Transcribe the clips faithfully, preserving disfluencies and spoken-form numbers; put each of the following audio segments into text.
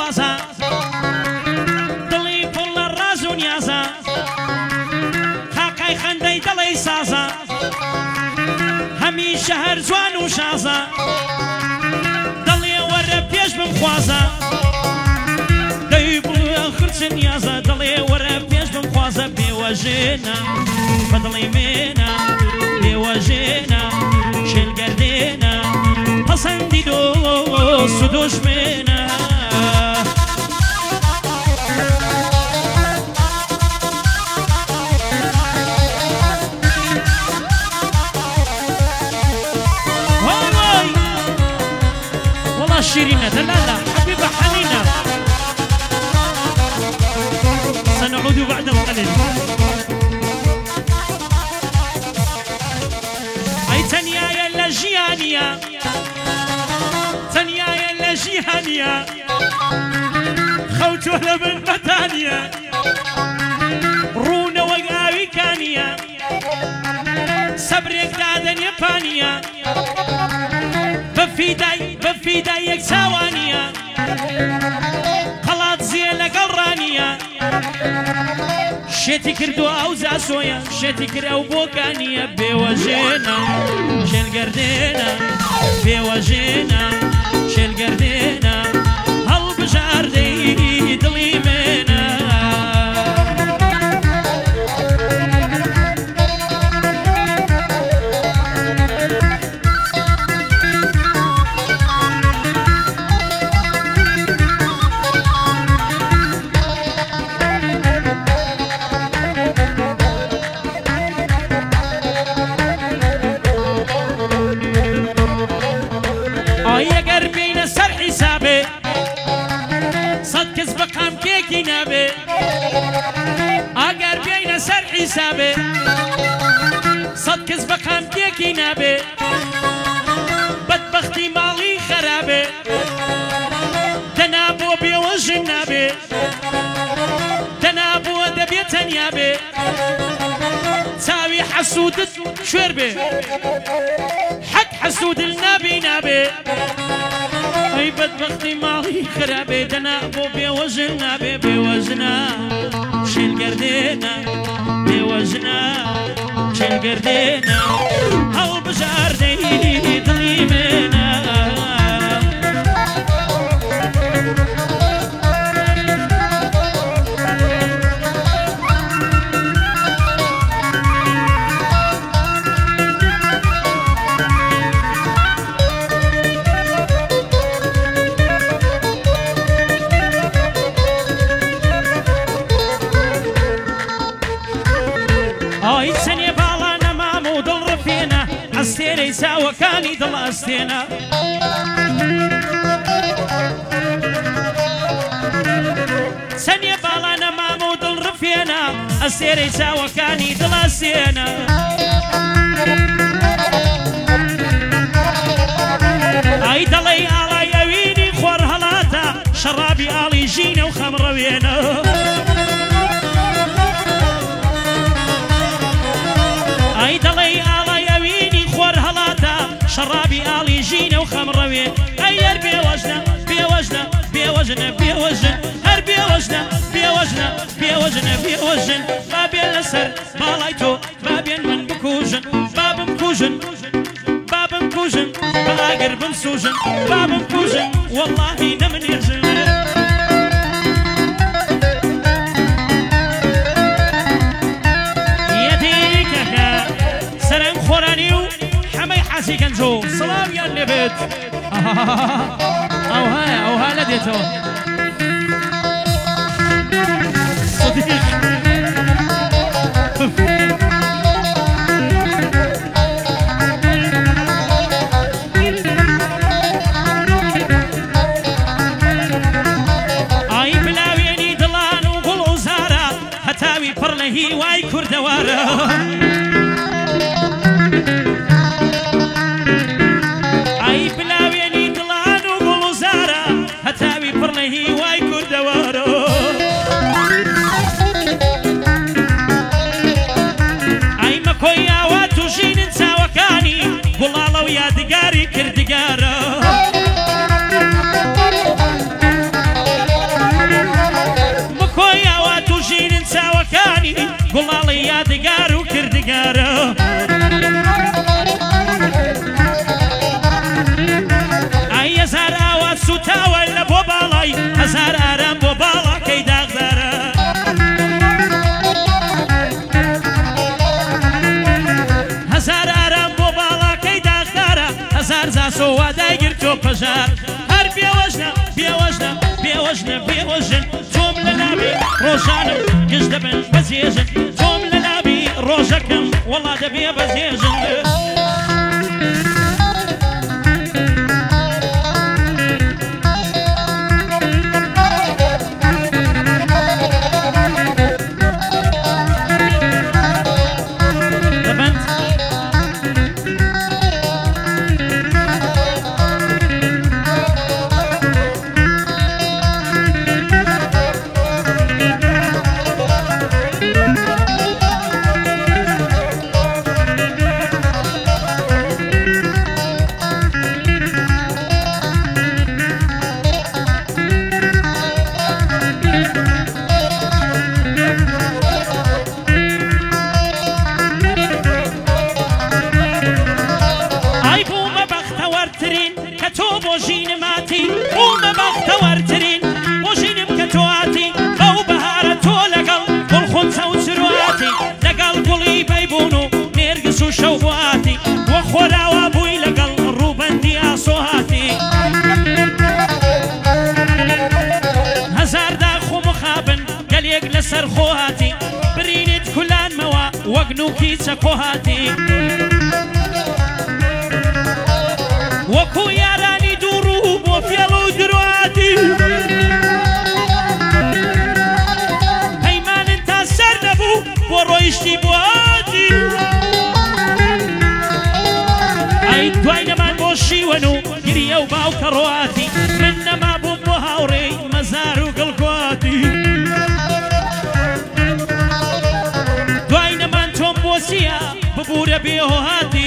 بازە دڵی پڵ لە ڕاز و نیازە قاقای خەندەی دڵی سازە هەمیشە هەر جوان و شازە دڵێ وەرە پێش بمخوازە دەی بڵێ خرچ نیازە دڵێ وەرە پێش بمخوازە بێوەژێنە بەدڵی مێنە بێوەژێنە شێلگەردێنە پەسەندی دۆست و دۆژمێنە والله شيرينة دلالة حبيبة حنينة سنعود بعد القليل أي تنيايا لجيانيا تنيايا لجيانيا خوت ولا من بتانيا رونا وقاوي كانيا صبرك دادن يبانيا بفيداي بفيداي يكساوانيا خلاط زين لقرانيا شتي كردو او زاسويا شتي كردو بوكانيا بيوجينا شل قردينا بيوجينا شل قردينا هل بجاردي دلي مينا اگر بین سر حسابه صد کس بقام کیکی نابه بدبختی مالی خرابه دنابو بیوجن نابه دنابو دبیتن یابه تاوی حسودت شویر به حق حسود النابي نابه اي بدبختي مالي خرابي دنابو بيوجن نابي بيوجنا شيل قردينا بيوجنا شيل قردينا هل بجاردي ظليمنا استينا وكاني ضل استينا سني بالانا مامود الرفينا استينا وكاني ضل استينا اي دلي على يويني خور هلاتا شرابي علي جينا وخمر وينا اي دلي شرابي آلي جينا وخمروي أير بيوجنا بيوجنا بيوجنا بيوجن هر بيوجنا بيوجنا بيوجنا بيوجن بابين لسر بالايتو بابين من بكوجن باب مكوجن باب مكوجن بلاقر بمسوجن باب مكوجن والله نمن يرجن يديك سلام خورانيو حسي كنجو سلام يا النبت او ها او ها لديته صديق اي بلاويني دلان وقلو زارا هتاوي برلهي واي كردوارا بازاسۆ وادای گرتۆ پەژار هەر بێوەژنە بێوەژنە بێوەژنە بێوەژن تۆم لە ناوی ڕۆژانم گشت دەبن بەجێژن تۆم لە ناوی ڕۆژەکەم وەڵا دەبێ بەجێژن شواتي وخورا وابوي لقل روبندي اصواتي هزار داخو مخابن قال يقلسر خواتي برينت كلان موا وقنوكي تكوهاتي وكو ياراني دروب وفيلو درواتي هيمان انت سرنبو ورويشتي بواتي دوای نەمان بۆ شیوەن و گریە و باوکە ڕۆاتی من نەما بووم بۆ هاوڕێی مەزار و گڵگواتی دوای نەمان تۆم بۆ چیە ببوورە بێهۆهاتی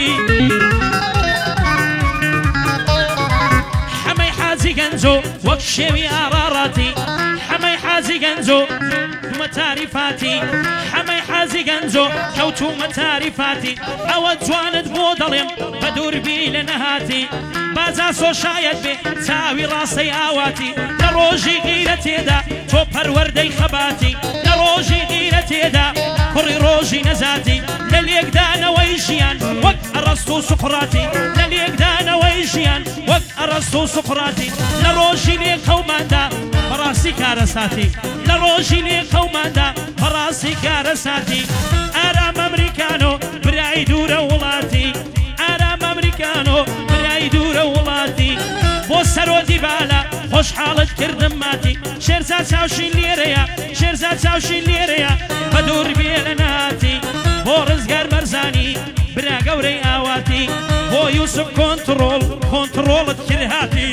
حەمەی حاجی گەنجۆ وەک شێوی ئاڕاڕاتی حەمەی حاجی گەنجۆ دومە تاریفاتی حەمەی حاجی گەنجۆ کەوتومە تاریفاتی ئەوە جوانت بۆ دەڵێم بە دووربی لە نەهاتی بازاسۆ شایەت بێ چاوی ڕاستەی ئاواتی لە ڕۆژی غیرە تێدا تۆ پەروەردەی خەباتی لە ڕۆژی غیرە تێدا کوڕی ڕۆژی نەزاتی لە لێکدانەوەی ژیان وەک ئەڕەستۆ و سوقڕاتی لە لێکدانەوەی ژیان وەک ئەڕەستۆ و سوقڕاتی لە ڕۆژی لێ قەوماندا بەڕاستی کارە ساتی لە ڕۆژی لێ قەوماندا بەڕاستی کارە ساتی ئارام ئەمریکانۆ برای دوورە وڵاتی ئارام ئەمریکانۆ برای دوورە وڵاتی بۆ سەرۆدی بالا خۆشحاڵت کردم ماتی شێرزاد چاوشین لێرەیە شێرزاد چاوشین لێرەیە بە دوور بێ لە ناتی بۆ ڕزگار بەرزانی برا گەورەی ئاواتی بۆ یوسف کۆنتڕۆڵ کۆنتڕۆڵت کرد هاتی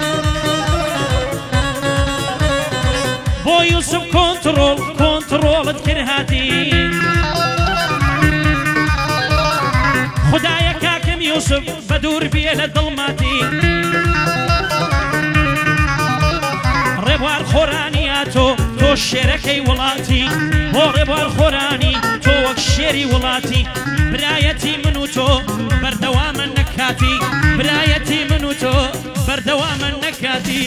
بۆ یوسف کۆنتڕۆڵ کۆنتڕۆڵت کرد هاتی خدایە کاکەم یوسف بە دوور بێ لە دڵماتی ڕێبوار خۆرانیە تۆ تۆ شێرەکەی وڵاتی بۆ ڕێبوار خۆرانی تۆ وەک شێری وڵاتی برایەتی من و تۆ بەردەوامە نەکاتی برایەتی من و تۆ بەردەوامە نەکاتی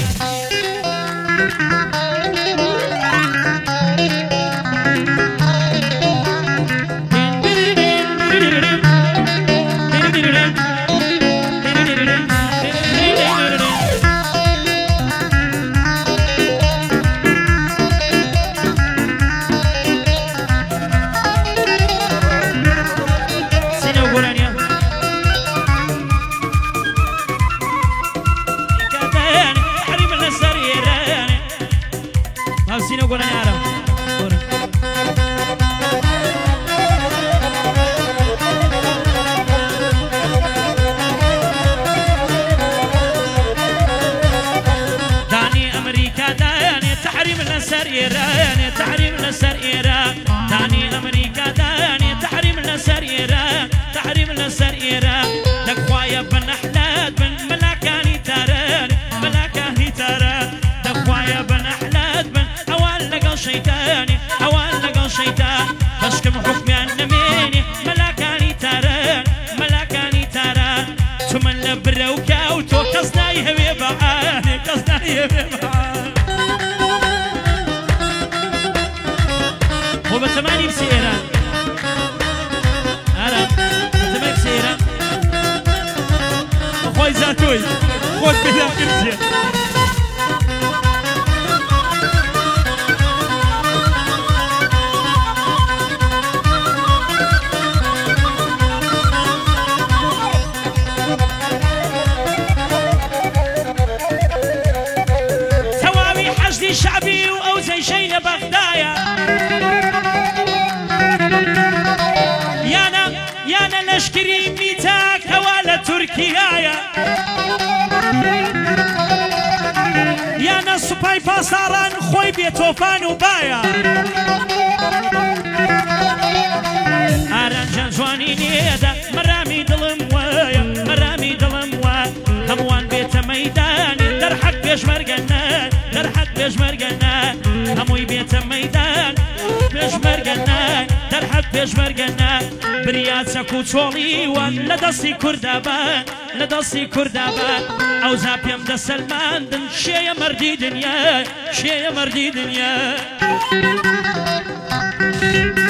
وبتماني بسيرة أنا بتمك سيرة ئەوەی زاتۆی خۆت پێدا کردیە تەواوی حەشدی شعبی و ئەو جەیشەی لە بەغدایە یانە یانە لەشکری میتاک هەوا لە تورکیایە یانە سوپای پاساران خۆی بێتۆفان و باە ئارانجان جوانی نێدا مەرامی دڵم وایە مەرامی دڵم وە هەمووان بێتە مەیدانی دەرحەق پێشمەرگەنان دەرحەق پێشمەرگەنان هەمووی بێتە مەیدان پێشمەرگەنان دەرحەق پێشمەرگەنان بریا چەک و چۆڵیوان لە دەستی کوردابان لە دەستی کوردابان ئەوزا پێم دەسەلماندن شێیە مەردی دنیا شێیە مەردی دنیا